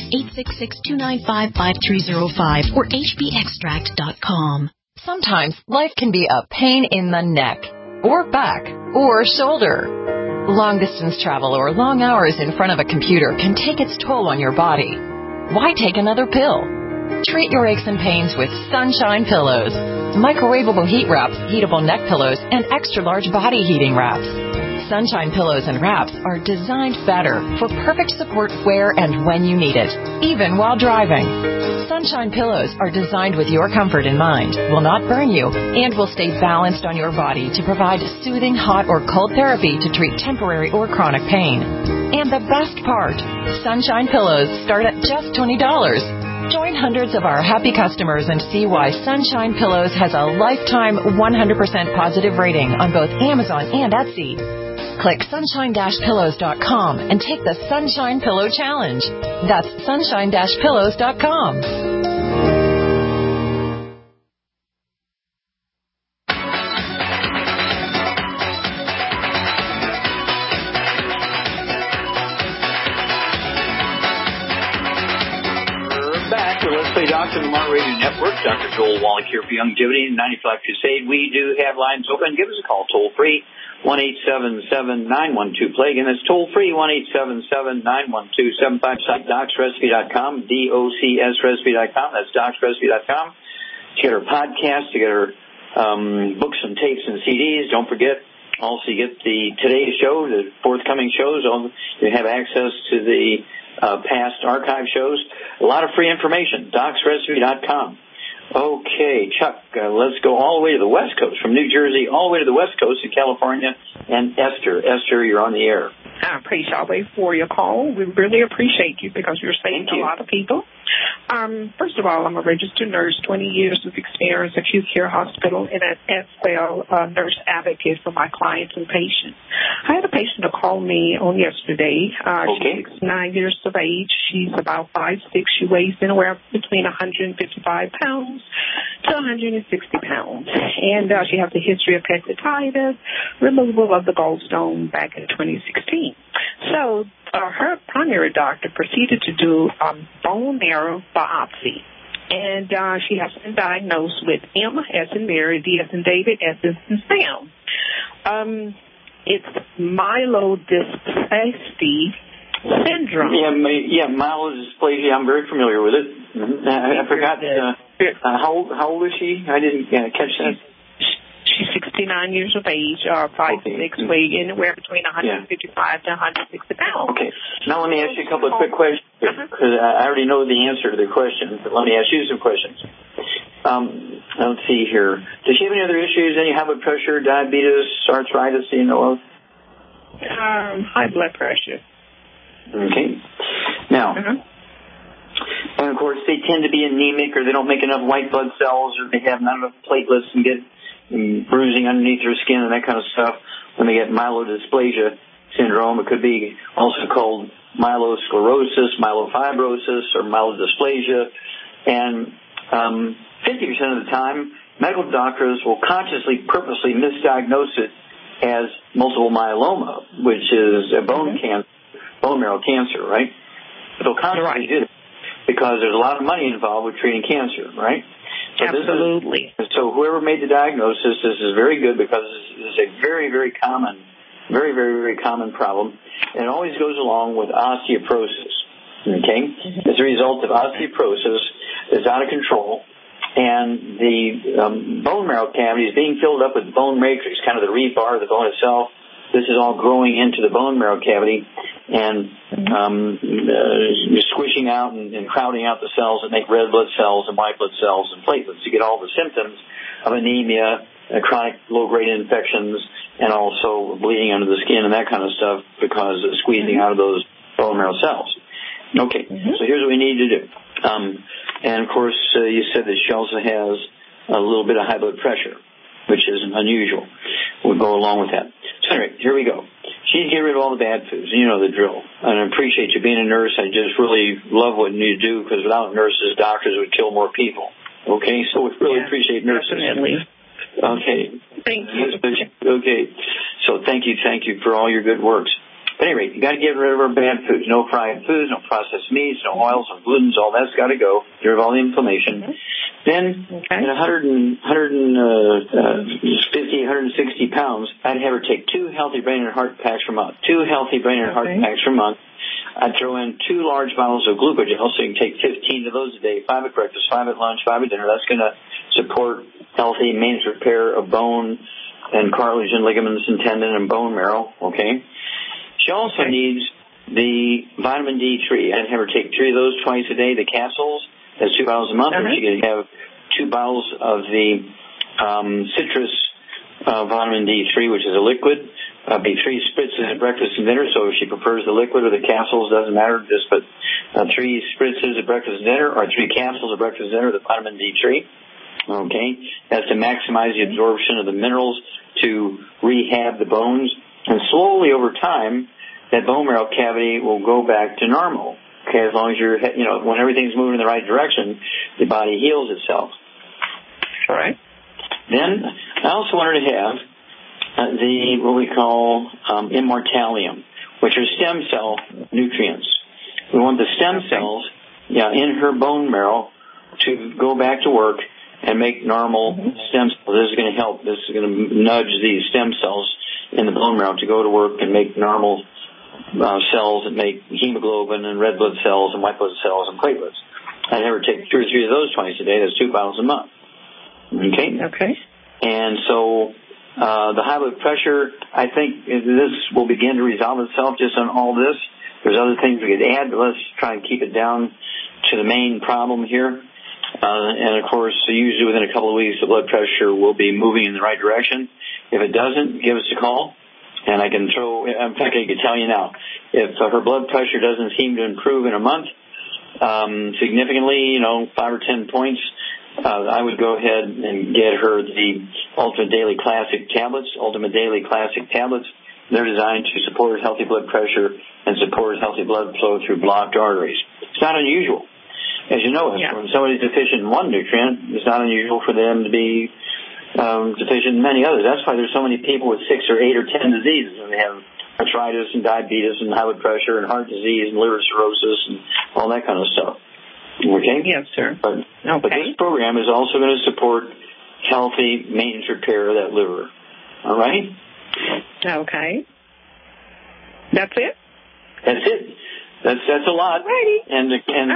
866-295-5305 or hbextract.com. Sometimes life can be a pain in the neck, or back, or shoulder. Long-distance travel or long hours in front of a computer can take its toll on your body. Why take another pill? Treat your aches and pains with Sunshine Pillows. Microwavable heat wraps, heatable neck pillows, and extra-large body heating wraps. Sunshine Pillows and Wraps are designed better for perfect support where and when you need it, even while driving. Sunshine Pillows are designed with your comfort in mind, will not burn you, and will stay balanced on your body to provide soothing hot or cold therapy to treat temporary or chronic pain. And the best part, Sunshine Pillows start at just $20. Join hundreds of our happy customers and see why Sunshine Pillows has a lifetime 100% positive rating on both Amazon and Etsy. Click sunshine-pillows.com and take the Sunshine Pillow Challenge. That's sunshine-pillows.com. Dr. Lamar Radio Network. Dr. Joel Wallach here for Youngevity and 95 Crusade. We do have lines open. Give us a call toll free, 1-877-912-PLAY. Again, that's toll free, 1-877-912-75. Site docsrecipe.com, DOCSrecipe.com. That's docsrecipe.com. To get our podcast, to get our books and tapes and CDs. Don't forget, also you get the today's show, the forthcoming shows. You have access to the past archive shows. A lot of free information. DocsRecipe.com. Okay, Chuck, let's go all the way to the West Coast, from New Jersey all the way to the West Coast in California. And Esther, you're on the air. I appreciate for your call. We really appreciate you because you're saving a lot of people. First of all, I'm a registered nurse, 20 years of experience, acute care hospital, and as well a nurse advocate for my clients and patients. I had a patient to call me on yesterday. She's 69 years of age. She's about 5'6". She weighs anywhere between 155 pounds to 160 pounds. And she has a history of pancreatitis, removal of the gallstone back in 2016. So her primary doctor proceeded to do bone marrow biopsy. And she has been diagnosed with M as in Mary, D as in David, S as in Sam. It's myelodysplasia syndrome. Yeah, myelodysplasia. I'm very familiar with it. Mm-hmm. I forgot. How old is she? I didn't catch that. She's 69 years of age, 5'6", weighing anywhere between 155 to 160 pounds. Okay. Now let me ask you a couple of quick questions, because I already know the answer to the question, but let me ask you some questions. Let's see here. Does she have any other issues, any high blood pressure, diabetes, arthritis, you know of? High blood pressure. Okay. Now, and of course, they tend to be anemic, or they don't make enough white blood cells, or they have not enough platelets and get bruising underneath their skin and that kind of stuff. When they get myelodysplasia syndrome, it could be also called myelosclerosis, myelofibrosis, or myelodysplasia. And 50% of the time, medical doctors will consciously, purposely misdiagnose it as multiple myeloma, which is a bone marrow cancer, right? They'll consciously do it because there's a lot of money involved with treating cancer, right? So absolutely. So whoever made the diagnosis, this is very good, because this is a very, very common problem, and it always goes along with osteoporosis. Okay, as a result of osteoporosis is out of control, and the bone marrow cavity is being filled up with bone matrix, kind of the rebar of the bone itself. This is all growing into the bone marrow cavity and squishing out and crowding out the cells that make red blood cells and white blood cells and platelets. You get all the symptoms of anemia, chronic low-grade infections, and also bleeding under the skin and that kind of stuff because of squeezing out of those bone marrow cells. Okay, so here's what we need to do. And, of course, you said that she also has a little bit of high blood pressure, which is unusual. We'll go along with that. So anyway, here we go. She needs to get rid of all the bad foods. You know the drill. And I appreciate you being a nurse. I just really love what you do, because without nurses, doctors would kill more people. Okay, so we really appreciate nurses. Definitely. Okay. Thank you. Okay. So thank you for all your good works. But anyway, you got to get rid of our bad foods. No fried foods, no processed meats, no oils, no glutens. All that's got to go. Get rid of all the inflammation. Then, at 150, 160 pounds, I'd have her take 2 healthy brain and heart packs per month. 2 healthy brain and heart packs per month. I'd throw in 2 large bottles of glucogel, so you can take 15 of those a day, 5 at breakfast, 5 at lunch, 5 at dinner. That's going to support healthy maintenance repair of bone and cartilage and ligaments and tendon and bone marrow, okay? She also needs the vitamin D3. I'd have her take 3 of those twice a day, the capsules. That's 2 bottles a month. Or she could have 2 bottles of the citrus vitamin D3, which is a liquid. Be 3 spritzes at breakfast and dinner. So if she prefers the liquid or the capsules, doesn't matter. Just put 3 spritzes at breakfast and dinner, or 3 capsules at breakfast and dinner, the vitamin D3. Okay, that's to maximize the absorption of the minerals to rehab the bones, and slowly over time, that bone marrow cavity will go back to normal. Okay, as long as when everything's moving in the right direction, the body heals itself. All right. Then I also want her to have what we call immortalium, which are stem cell nutrients. We want the stem cells, in her bone marrow to go back to work and make normal stem cells. This is going to help. This is going to nudge these stem cells in the bone marrow to go to work and make normal cells that make hemoglobin and red blood cells and white blood cells and platelets. I never take 2 or 3 of those twice a day. That's 2 bottles a month. Okay. And so the high blood pressure, I think this will begin to resolve itself just on all this. There's other things we could add, but let's try and keep it down to the main problem here. And, of course, usually within a couple of weeks, the blood pressure will be moving in the right direction. If it doesn't, give us a call. And I can in fact, I can tell you now, if her blood pressure doesn't seem to improve in a month significantly, 5 or 10 points, I would go ahead and get her the Ultimate Daily Classic tablets. Ultimate Daily Classic tablets, they're designed to support healthy blood pressure and support healthy blood flow through blocked arteries. It's not unusual. As you know, when somebody's deficient in one nutrient, it's not unusual for them to be deficient in many others. That's why there's so many people with 6 or 8 or 10 diseases. And they have arthritis and diabetes and high blood pressure and heart disease and liver cirrhosis and all that kind of stuff. Okay? Yes, sir. But this program is also going to support healthy maintenance repair of that liver. All right? Okay. That's it? That's it. That's a lot. Alrighty. And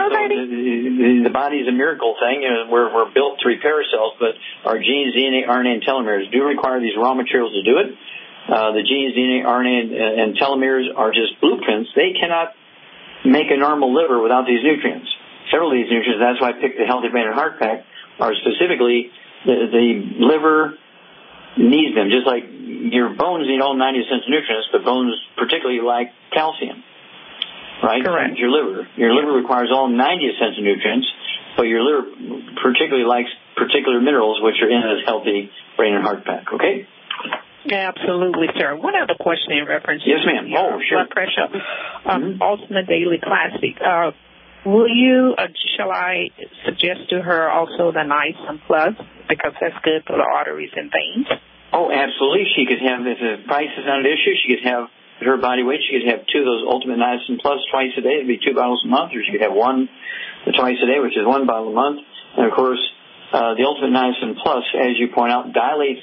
so the body is a miracle thing. We're built to repair ourselves, but our genes, DNA, RNA, and telomeres do require these raw materials to do it. The genes, DNA, RNA, and telomeres are just blueprints. They cannot make a normal liver without these nutrients. Several of these nutrients, that's why I picked the Healthy Brain and Heart Pack, are specifically the liver needs them. Just like your bones need all 90 essential nutrients, but bones particularly like calcium. Right? Correct. Your liver requires all 90 essential nutrients, but your liver particularly likes particular minerals, which are in this Healthy Brain and Heart Pack. Okay? Absolutely, sir. One other question in reference to sure. blood pressure. Ultimate Daily Classic. Will you, shall I suggest to her also the Niacin Plus, because that's good for the arteries and veins? Oh, absolutely. She could have, if the price is not an issue, she could have her body weight. She could have 2 of those Ultimate Niacin Plus twice a day. It would be 2 bottles a month, or she could have 1 twice a day, which is 1 bottle a month. And, of course, the Ultimate Niacin Plus, as you point out, dilates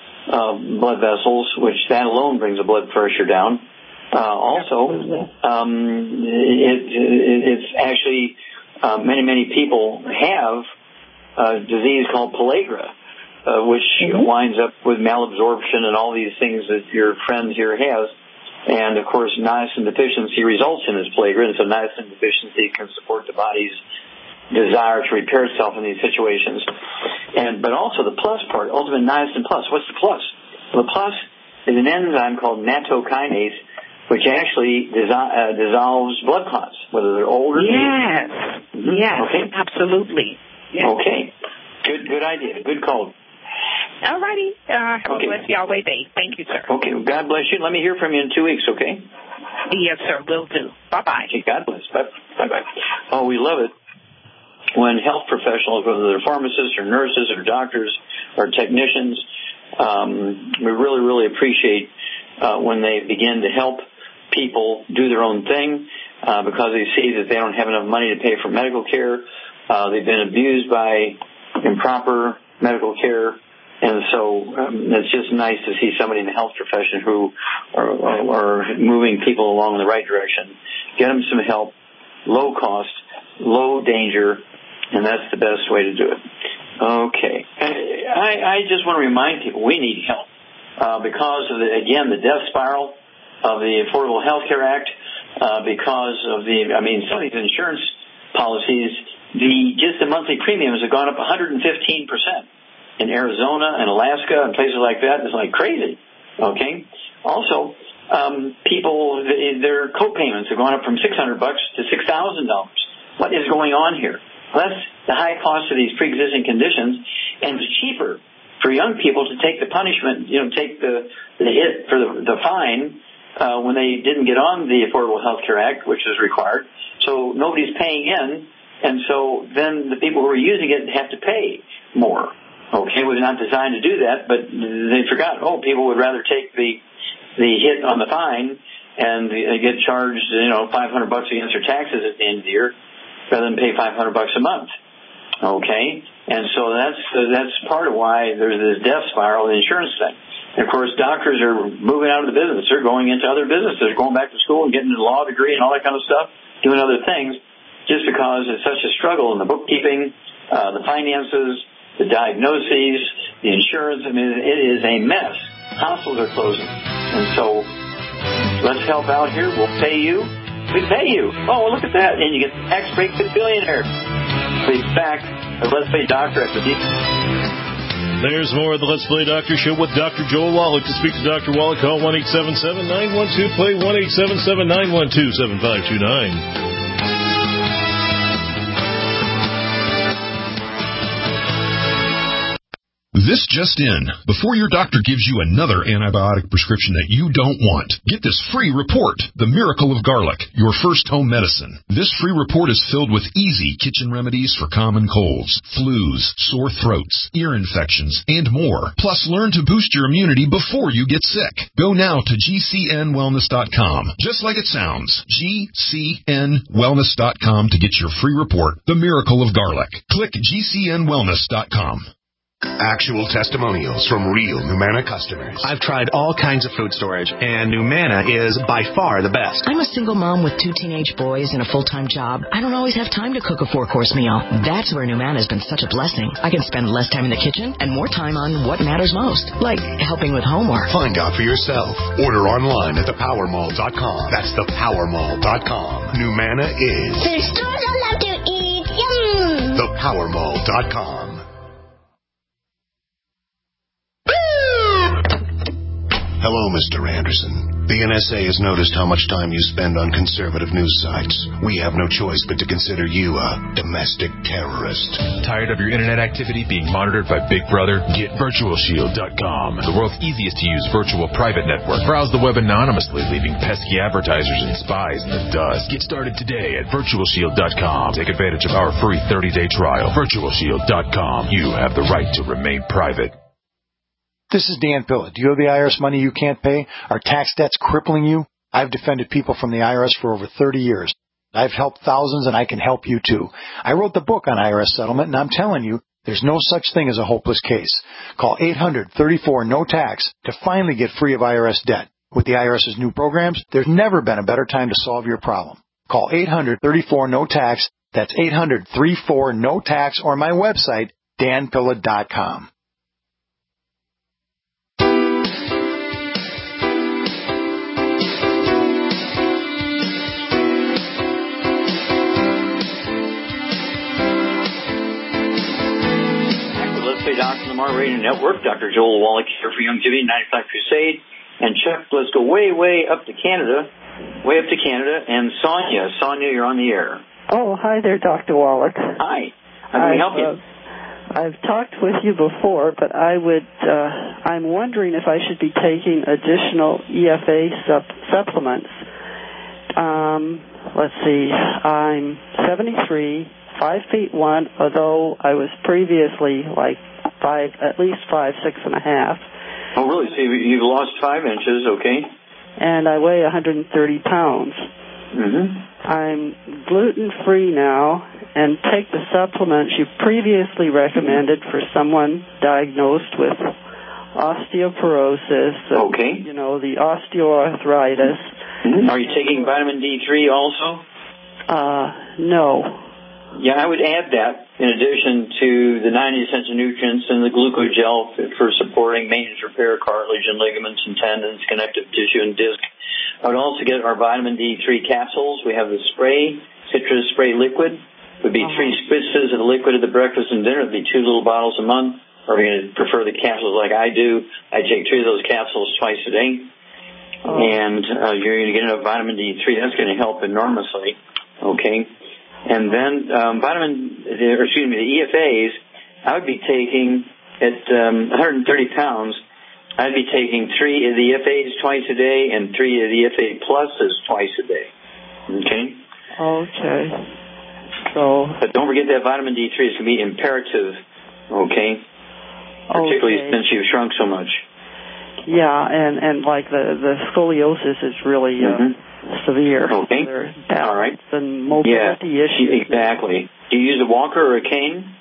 blood vessels, which that alone brings the blood pressure down. It's actually many people have a disease called pellagra, which winds up with malabsorption and all these things that your friend here has. And, of course, niacin deficiency results in this pellagra, and so niacin deficiency can support the body's desire to repair itself in these situations. But also the plus part, Ultimate Niacin Plus. What's the plus? Well, the plus is an enzyme called nattokinase, which actually dissolves blood clots, whether they're old or new. Yes. Yes, okay. Absolutely. Yes. Okay. Good idea. Good call. All righty. Have a blessed Yahweh day. Thank you, sir. Okay. God bless you. Let me hear from you in 2 weeks, okay? Yes, sir. Will do. Bye-bye. Okay. God bless. Bye-bye. Oh, we love it when health professionals, whether they're pharmacists or nurses or doctors or technicians, we really, really appreciate when they begin to help people do their own thing because they see that they don't have enough money to pay for medical care. They've been abused by improper medical care. And so it's just nice to see somebody in the health profession who are moving people along in the right direction. Get them some help, low cost, low danger, and that's the best way to do it. Okay. I just want to remind people we need help because of, the death spiral of the Affordable Health Care Act, because of some of these insurance policies, just the monthly premiums have gone up 115%. In Arizona and Alaska and places like that, it's like crazy. Okay. Also, people, their co-payments have gone up from $600 to $6,000. What is going on here? Well, that's the high cost of these pre-existing conditions, and it's cheaper for young people to take the punishment, take the hit for the fine when they didn't get on the Affordable Health Care Act, which is required. So nobody's paying in, and so then the people who are using it have to pay more. Okay, it was not designed to do that, but they forgot. People would rather take the hit on the fine and they get charged, $500 against their taxes at the end of the year rather than pay $500 a month. Okay? And so that's part of why there's this death spiral in the insurance thing. And, of course, doctors are moving out of the business. They're going into other businesses, going back to school and getting a law degree and all that kind of stuff, doing other things, just because it's such a struggle in the bookkeeping, the finances, the diagnoses, the insurance. I mean, it is a mess. Hospitals are closing. And so let's help out here. We'll pay you. We pay you. Oh, well, look at that. And you get the tax break for the billionaire. Be back at Let's Play Doctor after the... There's more of the Let's Play Doctor Show with Dr. Joel Wallach. To speak to Dr. Wallach, call 1-877-912-PLAY, 1-877-912-7529. This just in. Before your doctor gives you another antibiotic prescription that you don't want, get this free report, The Miracle of Garlic, your first home medicine. This free report is filled with easy kitchen remedies for common colds, flus, sore throats, ear infections, and more. Plus, learn to boost your immunity before you get sick. Go now to GCNwellness.com. Just like it sounds, GCNwellness.com to get your free report, The Miracle of Garlic. Click GCNwellness.com. Actual testimonials from real Numana customers. I've tried all kinds of food storage, and Numana is by far the best. I'm a single mom with 2 teenage boys and a full-time job. I don't always have time to cook a 4-course meal. That's where Numana has been such a blessing. I can spend less time in the kitchen and more time on what matters most, like helping with homework. Find out for yourself. Order online at thepowermall.com. That's thepowermall.com. Numana is... There's stores I love to eat. Yum! Thepowermall.com. Hello, Mr. Anderson. The NSA has noticed how much time you spend on conservative news sites. We have no choice but to consider you a domestic terrorist. Tired of your internet activity being monitored by Big Brother? Get VirtualShield.com, the world's easiest to use virtual private network. Browse the web anonymously, leaving pesky advertisers and spies in the dust. Get started today at VirtualShield.com. Take advantage of our free 30-day trial. VirtualShield.com. You have the right to remain private. This is Dan Pilla. Do you owe the IRS money you can't pay? Are tax debts crippling you? I've defended people from the IRS for over 30 years. I've helped thousands, and I can help you too. I wrote the book on IRS settlement, and I'm telling you, there's no such thing as a hopeless case. Call 800-34-NO-TAX to finally get free of IRS debt. With the IRS's new programs, there's never been a better time to solve your problem. Call 800-34-NO-TAX. That's 800-34-NO-TAX, or my website, danpilla.com. Dr. Lamar Radio Network. Dr. Joel Wallach here for Youngevity 95 Crusade. And Chuck, let's go way up to Canada. And Sonia, you're on the air. Oh, hi there, Dr. Wallach. Hi. How can we help you? I've talked with you before, but I'm wondering if I should be taking additional EFA supplements. Let's see, I'm 73, 5'1", although I was previously like at least 6.5. Oh, really? So you've lost 5 inches, okay. And I weigh 130 pounds. Mm-hmm. I'm gluten-free now and take the supplements you previously recommended for someone diagnosed with osteoporosis. Okay. You know, the osteoarthritis. Mm-hmm. Are you taking vitamin D3 also? No. Yeah, I would add that in addition to the 90 essential nutrients and the glucogel for supporting maintenance, repair, cartilage and ligaments and tendons, connective tissue and disc. I would also get our vitamin D3 capsules. We have the spray, citrus spray liquid. It would be 3 spritzes of the liquid at the breakfast and dinner. It would be 2 little bottles a month. Or if you're going to prefer the capsules like I do, I take 3 of those capsules twice a day. And you're going to get enough vitamin D3. That's going to help enormously. Okay. And then the EFAs, I would be taking at 130 pounds, I'd be taking 3 of the EFAs twice a day and 3 of the EFA pluses twice a day. Okay? Okay. So, but don't forget that vitamin D3 is going to be imperative, okay? Particularly since you've shrunk so much. Yeah, and like the scoliosis is really severe. Okay. All right. And mobility issues. Exactly. Do you use a walker or a cane?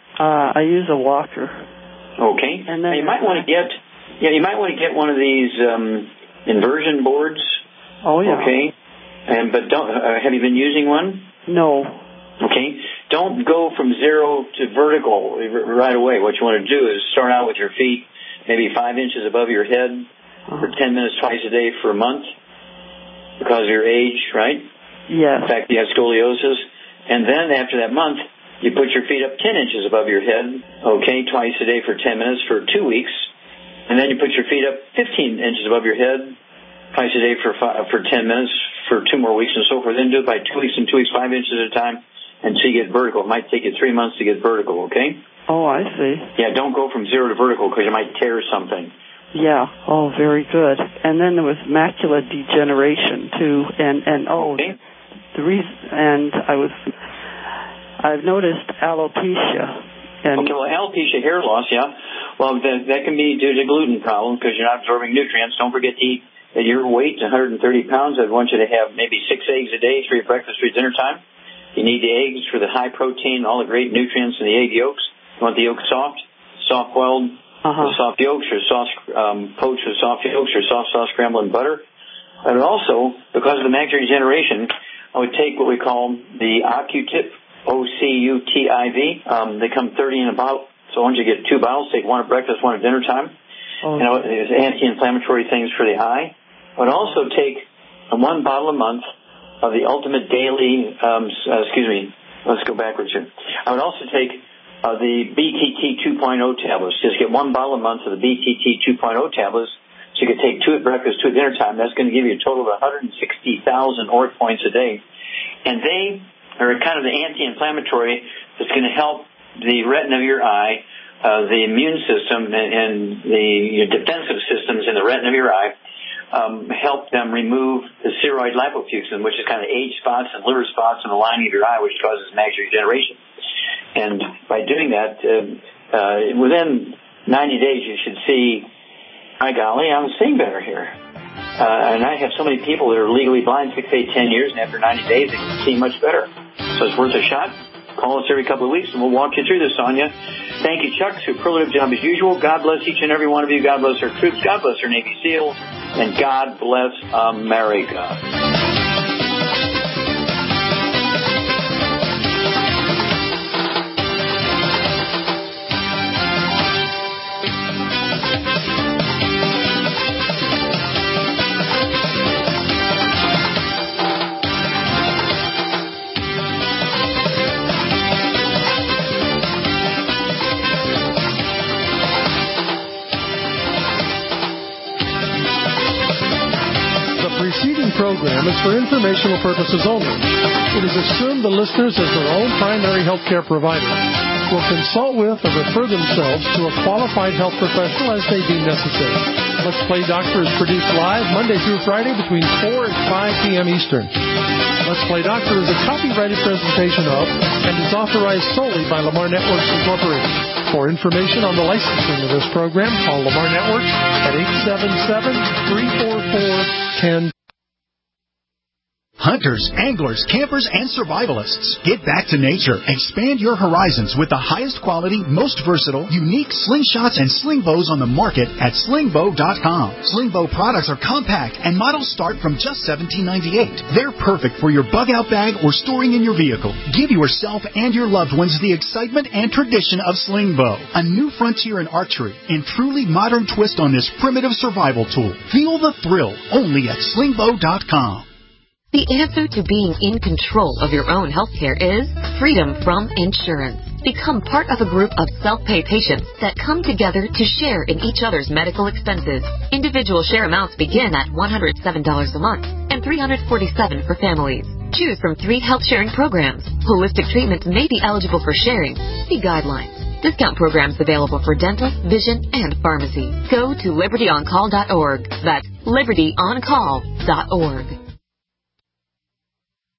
I use a walker. Okay. And then you might want to get one of these inversion boards. Oh yeah. Okay. But don't have you been using one? No. Okay. Don't go from zero to vertical right away. What you want to do is start out with your feet maybe 5 inches above your head for 10 minutes twice a day for a month because of your age, right? Yes. In fact, you have scoliosis. And then after that month, you put your feet up 10 inches above your head, okay, twice a day for 10 minutes for 2 weeks. And then you put your feet up 15 inches above your head, twice a day for 10 minutes for 2 more weeks and so forth. Then do it by 2 weeks and 2 weeks, 5 inches at a time until you get vertical. It might take you 3 months to get vertical, okay? Oh, I see. Yeah, don't go from zero to vertical because you might tear something. Yeah. Oh, very good. And then there was macular degeneration too, okay. The reason, and I've noticed alopecia. Okay, well, alopecia, hair loss, yeah. Well, that can be due to gluten problem because you're not absorbing nutrients. Don't forget to eat. At your weight, 130 pounds, I'd want you to have maybe 6 eggs a day for your breakfast, for your dinner time. You need the eggs for the high protein, all the great nutrients in the egg yolks. You want the yolk soft-boiled, soft yolks, or soft poached with soft yolks, or soft scrambled in butter. And also, because of the macular degeneration, I would take what we call the Ocutiv, O-C-U-T-I-V. They come 30 in a bottle. So once you get 2 bottles, take one at breakfast, one at dinner time. Okay. There's anti-inflammatory things for the eye. I would also take 1 bottle a month of the Ultimate Daily, let's go backwards here. I would also take the BTT 2.0 tablets. Just get 1 bottle a month of the BTT 2.0 tablets. So you could take 2 at breakfast, 2 at dinner time. That's going to give you a total of 160,000 ORAC points a day. And they are kind of the anti-inflammatory that's going to help the retina of your eye, the immune system, and the defensive systems in the retina of your eye, help them remove the ceroid lipofusin, which is kind of age spots and liver spots in the lining of your eye, which causes macular degeneration. And by doing that, within 90 days, you should see, my golly, I'm seeing better here. And I have so many people that are legally blind 6, 8, 10 years, and after 90 days, they can see much better. So it's worth a shot. Call us every couple of weeks, and we'll walk you through this, Sonia. Thank you, Chuck. Superlative job as usual. God bless each and every one of you. God bless our troops. God bless our Navy SEALs. And God bless America. Program is for informational purposes only. It is assumed the listeners, as their own primary health care provider, will consult with or refer themselves to a qualified health professional as they deem necessary. Let's Play Doctor is produced live Monday through Friday between 4 and 5 p.m. Eastern. Let's Play Doctor is a copyrighted presentation of and is authorized solely by Lamar Networks Incorporated. For information on the licensing of this program, call Lamar Networks at 877-344-10. Hunters, anglers, campers, and survivalists. Get back to nature. Expand your horizons with the highest quality, most versatile, unique slingshots and sling bows on the market at slingbow.com. Slingbow products are compact and models start from just $17.98. They're perfect for your bug-out bag or storing in your vehicle. Give yourself and your loved ones the excitement and tradition of Slingbow, a new frontier in archery and truly modern twist on this primitive survival tool. Feel the thrill only at slingbow.com. The answer to being in control of your own healthcare is freedom from insurance. Become part of a group of self-pay patients that come together to share in each other's medical expenses. Individual share amounts begin at $107 a month and $347 for families. Choose from 3 health-sharing programs. Holistic treatments may be eligible for sharing. See guidelines. Discount programs available for dental, vision, and pharmacy. Go to libertyoncall.org. That's libertyoncall.org.